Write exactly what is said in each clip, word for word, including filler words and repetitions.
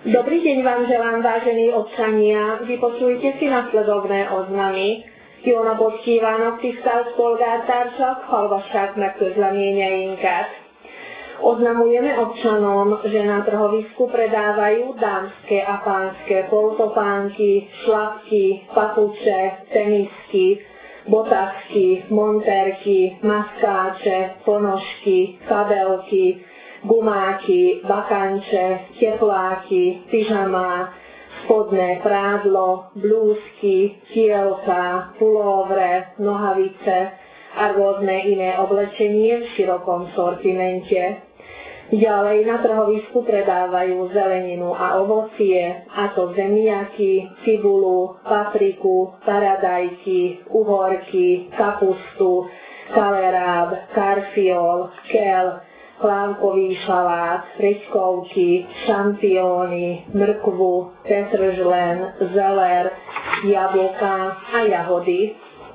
Dobrý deň vám želám, vážení občania. Vypočujte si nasledovné oznamy. Jo napotí Vánoci vstal spolgártársak, halvassák meg közleményeinket. Oznamujeme občanom, že na trhovisku predávajú dámske a pánske poltopánky, šlapky, papuče, tenisky, botasky, monterky, maskáče, ponožky, kabelky, gumáky, bakanče, tepláky, pyžamá, spodné prádlo, blúzky, kielka, pulóvre, nohavice a rôzne iné oblečenie v širokom sortimente. Ďalej na trhovisku predávajú zeleninu a ovocie, a to zemiaky, cibulu, papriku, paradajky, uhorky, kapustu, kaleráb, karfiol, kel, klávkový šalát, fričkovky, šampióny, mrkvu, petržlen, zeler, jablká a jahody.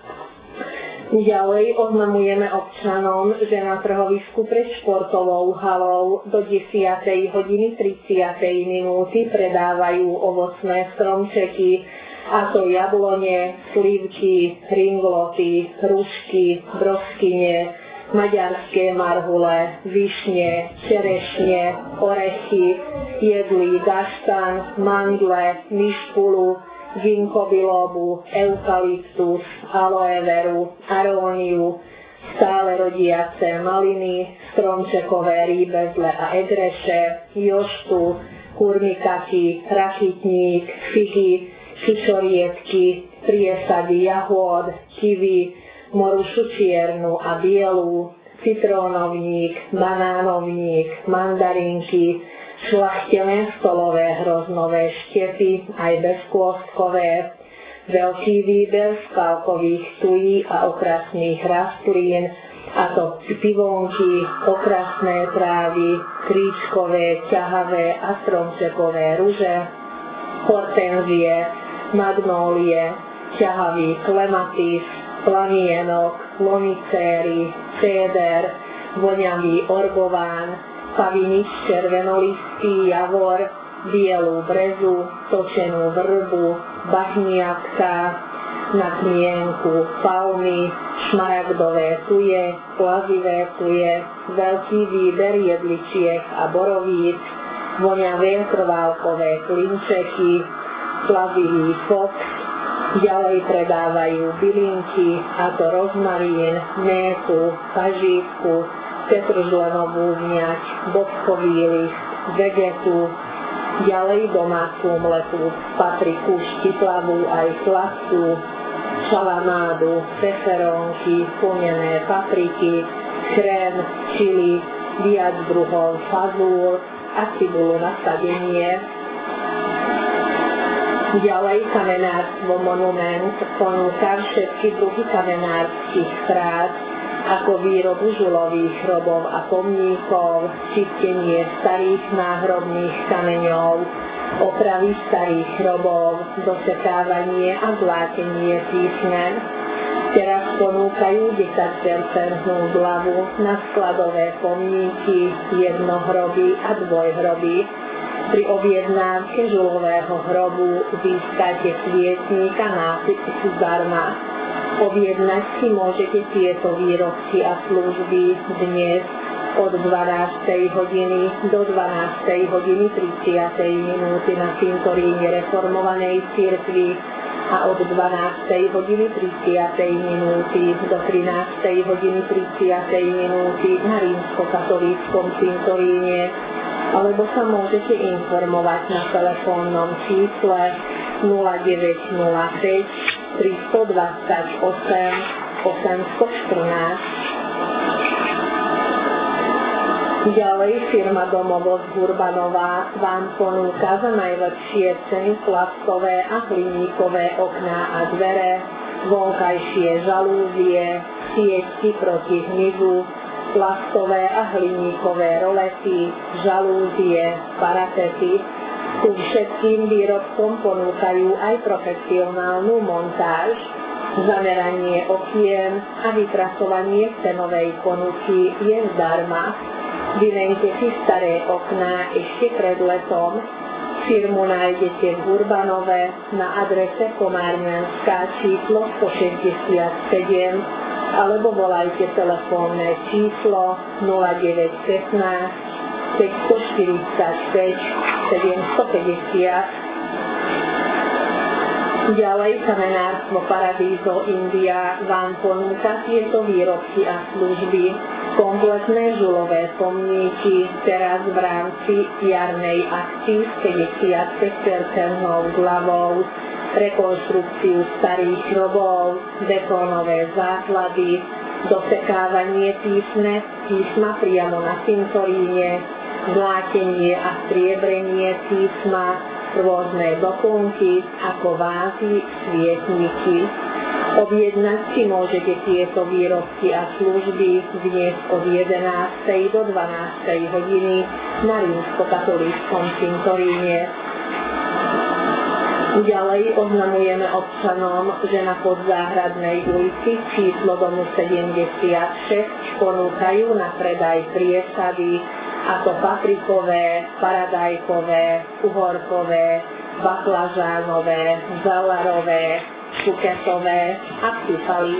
Ďalej oznamujeme občanom, že na trhovisku pred športovou halou do desiatej hodiny tridsiatej minúty predávajú ovocné stromčeky, a to jablone, slivky, ringloty, hrušky, broskyne, maďarské marhule, višne, čerešne, orechy, jedlí gaštan, mandle, myšpulu, ginkgo bilobu, eukalyptus, aloe veru, aróniu, stále rodiace maliny, stromčekové rýbezle a egreše, joštu, kurmikaky, rakitník, figy, šišoriedky, priesady jahôd, kiwi, morušu čiernu a bielu, citrónovník, banánovník, mandarinky, šľachtené stolové hroznové štepy, aj bezkôstkové, veľký výber skalkových tují a okrasných rastlín, a to pivonky, okrasné trávy, kríčkové, ťahavé a stromčekové ruže, hortenzie, magnólie, ťahavý klematis, plamienok, lonicéry, céder, voňavý orgován, pavinič červenolistý javor, bielú brezu, točenú vrbu, bahniatka, na kmienku, palmy, šmaragdové tuje, plazivé tuje, veľký výber jedličiek a borovíc, voňavé krválkové klinčeky, plazivý fox. Ďalej predávajú bylinky, a to rozmarín, métu, pažívku, petržlenovú vňať, bobkový list, vegetu, ďalej domácu mletu, papriku, štiplavú aj sladkú, šalamádu, peperónky, plnené papriky, chrén, čili, viac druhov fazúl a cibulu na sadenie. Ďalej kamenárstvo Monument ponúka všetky druhy kamenárskych prác, ako výrobu žulových hrobov a pomníkov, čistenie starých náhrobných kameňov, opravy starých hrobov, dosekávanie a zlátenie písmen. Teraz ponúkajú desať percent zľavu na skladové pomníky, jednohroby a dvojhroby. Pri objednávke žulového hrobu získate svietník a nápis zdarma. Objednať si môžete tieto výrobky a služby dnes od dvanástej hodiny do dvanástej hodiny tridsiatej minúty na cintoríne Reformovanej cirkvi a od dvanástej hodiny tridsiatej minúty do trinástej hodiny tridsiatej minúty na rímskokatolíckom cintoríne, alebo sa môžete informovať na telefónnom čísle nula deväť nula päť tristodvadsaťosem osemstoštrnásť. Ďalej firma Domovoz Hurbanová vám ponúka za najlepšie ceny plastové a hliníkové okná a dvere, vonkajšie žalúzie, sietky proti hmyzu, plastové a hliníkové rolety, žalúzie, parapety. Ku všetkým výrobkom ponúkajú aj profesionálnu montáž, zameranie okien a vypracovanie cenovej ponuky je zdarma. Vymente si staré okná ešte pred letom. firmu nájdete v Urbanove na adrese Komárňanská číslo sto šesťdesiatsedem alebo volajte telefónne číslo nula deväť pätnásť päťstoštyridsaťpäť sedemstopäťdesiat. Ďalej kamenárstvo Paradiso India vám ponúka tieto výrobky a služby. Kompletné žulové pomníky teraz v rámci jarnej akcii s päťdesiatpäť percent zľavou, rekonštrukciu starých hrobov, betónové základy, dosekávanie písme, písma priamo na cintoríne, zlátenie a striebrenie písma, rôzne doplnky ako vázy, svietniky. Objednať si môžete tieto výrobky a služby dnes od jedenástej do dvanástej hodiny na rímskokatolíckom cintoríne. Ďalej oznamujeme občanom, že na Podzáhradnej ulici číslo domu sedemdesiatšesť ponúkajú na predaj priesady ako paprikové, paradajkové, uhorkové, baklažánové, zelerové, šuketové a pszifali.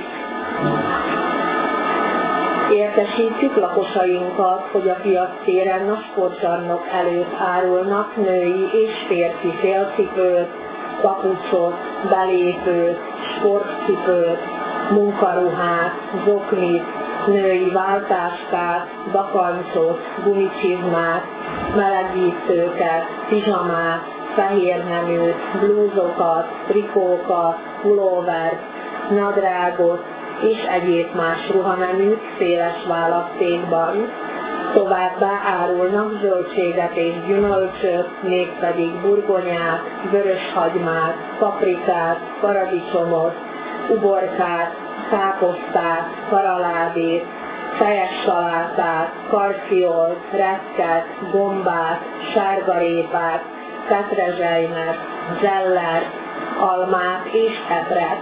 Értesítjük lakosainkat, hogy a piac téren a sportcsarnok előtt árulnak női és férfi félcipőt, papucsot, belépőt, sportcipőt, munkaruhát, zoknit, női váltáskát, bakancot, gumicsizmát, melegítőket, pizsamát, fehérneműt, blúzokat, trikókat, pulóvert, nadrágot és egyéb más ruhaneműt széles választékban. Továbbá árulnak zöldséget és gyümölcsöt, mégpedig burgonyát, vöröshagymát, paprikát, paradicsomot, uborkát, káposztát, karaládét, fejes salátát, karfiolt, repket, gombát, sárgarépát, petrezselymet, zellert, almát és epret.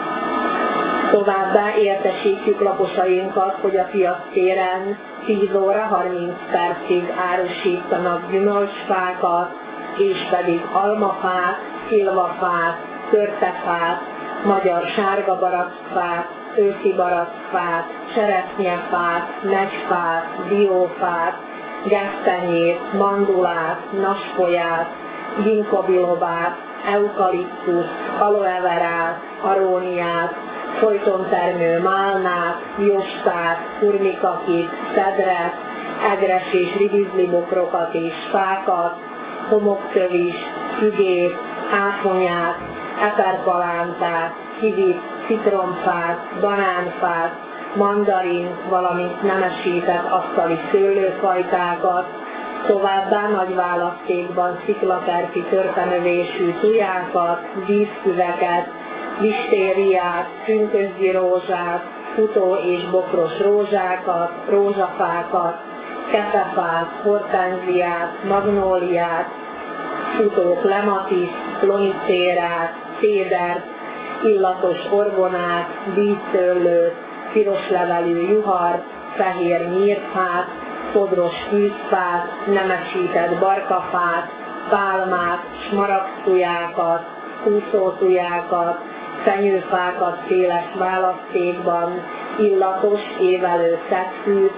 Továbbá értesítjük lakosainkat, hogy a piac téren tíz óra harminc percig árusítanak gyümölcsfákat, és pedig almafát, szilvafát, körtefát, magyar sárga barackfát, őszi barackfát, cseresznyefát, megyfát, diófát, gesztenyét, mandulát, nasfolyát, ginkobilobát, eukaliptuszt, aloeverát, aróniát, folyton termő málnát, jostát, kurmikakit, cedret, egres és ribizlibokrokat és fákat, homoktövist, fügét, áfonyát, eperpalántát, kivit, citromfát, banánfát, mandarin, valamint nemesített asztali szőlőfajtákat, továbbá nagy választékban sziklakerti törpenövésű tujákat, vízfüveket, listériát, pünkösdi rózsát, futó és bokros rózsákat, rózsafákat, kefefát, hortenziát, magnóliát, futó klematiszt, lonicérát, cédert, illatos orgonát, díszszőlőt, piroslevelű juhart, fehér nyírfát, fodros fűzfát, nemesített barkafát, pálmát, smaragdtujákat, kúszótujákat, fenyőfákat széles választékban, illatos évelő szegfűt,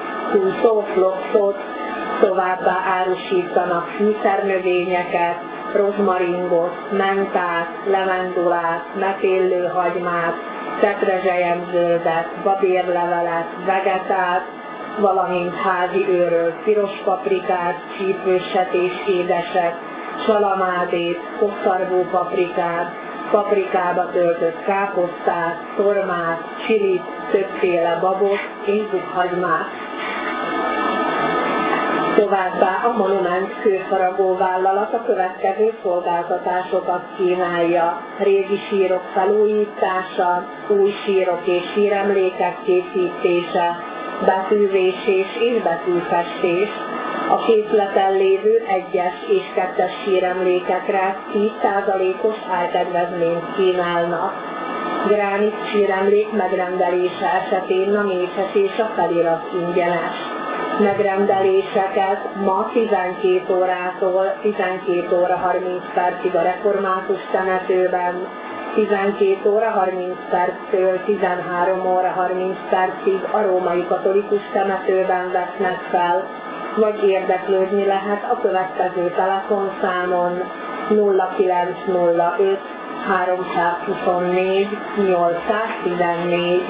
kúszófloxot, továbbá árusítanak fűszernövényeket, rozmaringot, mentát, levendulát, metélőhagymát, petrezselyemzöldet, babérlevelet, vegetát, valamint házi őrölt piros paprikát, csípőset és édeset, salamádét, hosszarvú paprikát, paprikába töltött káposztát, szormát, csilit, többféle babot és bukhagymát. Továbbá a Monument kőfaragó vállalat a következő szolgáltatásokat kínálja: régi sírok felújítása, új sírok és síremlékek készítése, betűvésés és betűfestés. A készleten lévő egyes és kettes síremlékekre tíz százalékos árkedvezményt kínálnak. Gránit síremlék megrendelése esetén a mécses és a felirat ingyenes. Megrendeléseket ma tizenkét órától tizenkét óra harminc percig a református temetőben, tizenkét óra harminc perctől tizenhárom óra harminc percig a római katolikus temetőben vesznek fel, vagy érdeklődni lehet a következő telefonszámon nulla kilenc nulla öt háromszázhuszonnégy nyolcszáztizennégy.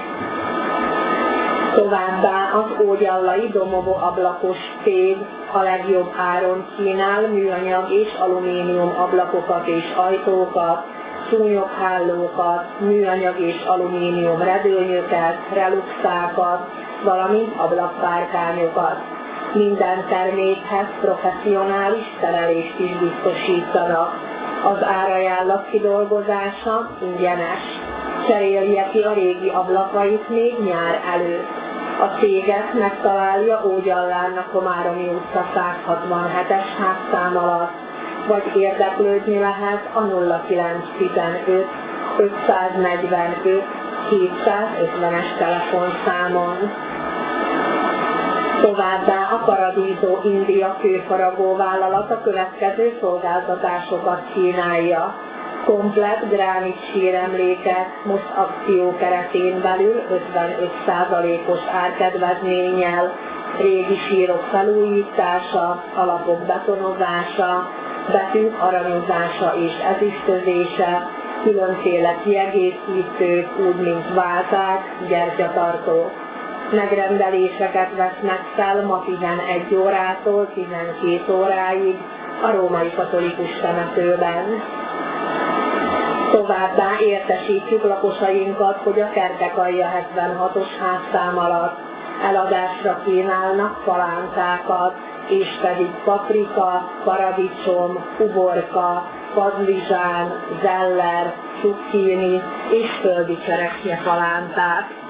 Továbbá az Ógyallai Domovo ablakos cég a legjobb áron kínál műanyag és alumínium ablakokat és ajtókat, szúnyoghálókat, műanyag és alumínium redőnyöket, reluxákat, valamint ablakpárkányokat. Minden termékhez professzionális szerelést is biztosítanak. Az árajánlat kidolgozása ingyenes. Cserélje ki a régi ablakait még nyár előtt. A céget megtalálja Ógyallán a Komáromi utca százhatvanhetes házszám alatt, vagy érdeklődni lehet a nulla kilenc tizenöt ötszáznegyvenöt hétszázötvenes telefonszámon. Továbbá a Paradiso India kőfaragó vállalat a következő szolgáltatásokat kínálja. Komplett gránit síremlékek most akció keretén belül ötvenöt százalékos árkedvezménnyel, régi sírok felújítása, alapok betonozása, betűk aranyozása és ezüstözése, különféle kiegészítők, úgy mint válták, gyertyatartók. Megrendeléseket vesznek fel ma tizenegy órától tizenkét óráig a római katolikus temetőben. Továbbá értesítjük lakosainkat, hogy a Kertekalja hetvenhatos házszám alatt eladásra kínálnak palántákat, és pedig paprika, paradicsom, uborka, padlizsán, zeller, cukkini és földi cseresznye palántát.